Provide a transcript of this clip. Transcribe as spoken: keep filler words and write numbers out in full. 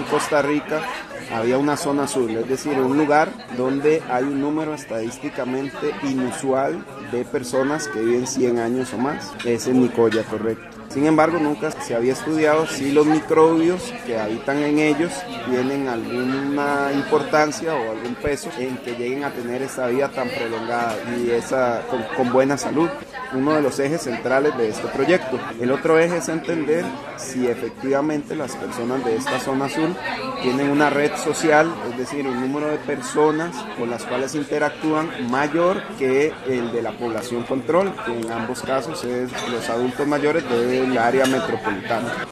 Costa Rica había una zona azul, es decir, un lugar donde hay un número estadísticamente inusual de personas que viven cien años o más. Es en Nicoya, correcto. Sin embargo, nunca se había estudiado si los microbios que habitan en ellos tienen alguna importancia o algún peso en que lleguen a tener esa vida tan prolongada y esa con, con buena salud. Uno de los ejes centrales de este proyecto. El otro eje es entender si efectivamente las personas de esta zona azul tienen una red social, es decir, un número de personas con las cuales interactúan mayor que el de la población control, que en ambos casos es los adultos mayores del área metropolitana.